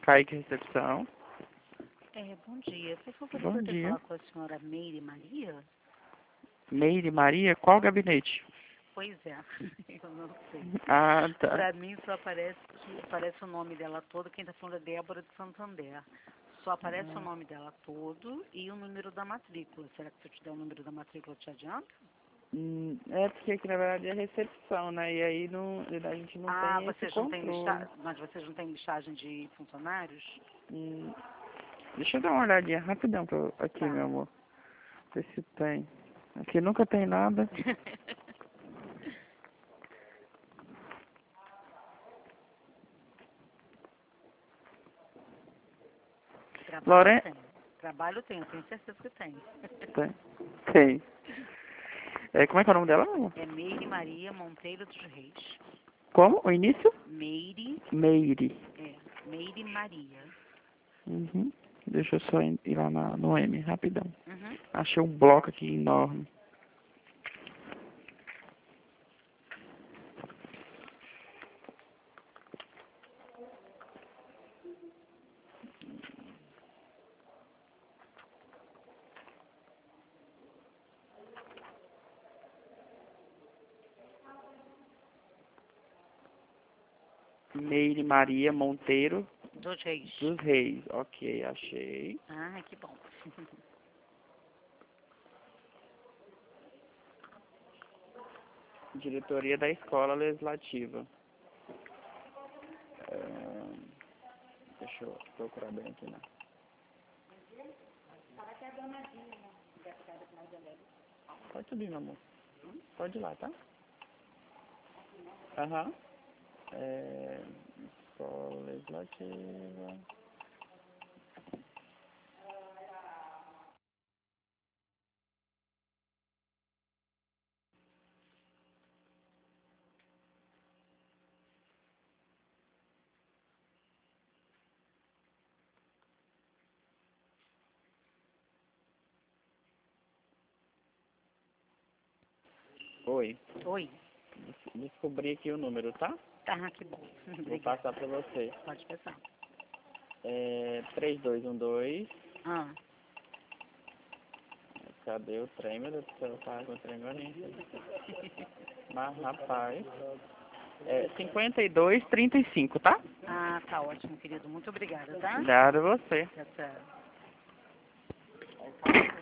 Kaique Recepção. Bom dia. Por favor, Bom eu poderia dia. falar com a senhora Meire Maria? Meire Maria, qual gabinete? Pois é, eu não sei. Ah, tá. Pra mim só aparece o nome dela todo, quem tá falando é Débora de Santander. Só aparece o nome dela todo e o número da matrícula. Será que se eu te der o número da matrícula, te adianta? É porque aqui na verdade é recepção, né? E aí não, a gente não tem esse Vocês não têm controle. mas vocês não têm listagem de funcionários? Hum, Deixa eu dar uma olhadinha rapidão aqui, Tá. meu amor. Ver se tem. Aqui nunca tem nada. Lore... Trabalho tem, eu tenho certeza que tem. Tem. Tem. Como é que é o nome dela, meu amor? É Meire Maria Monteiro dos Reis. Como? O início? Meire, Meire. Meire Maria. Uhum. Deixa eu só ir lá no M, rapidão. Uhum. Achei um bloco aqui enorme. Meire Maria Monteiro Dos Reis. dos Reis. Ok, achei. Que bom. Diretoria da Escola Legislativa. Deixa eu procurar bem aqui, né? Pode subir, meu amor. Pode ir lá, tá? Aham. Escola Legislativa. Oi. Oi. Descobri aqui o número, tá? Que bom. Vou passar pra você. Pode passar. 3212. Ah. Cadê o trem, meu Deus do céu? Tá com o trem agora. Mas, rapaz. 5235, tá? Tá ótimo, querido. Muito obrigada, tá? Obrigado a você. Tchau, tchau.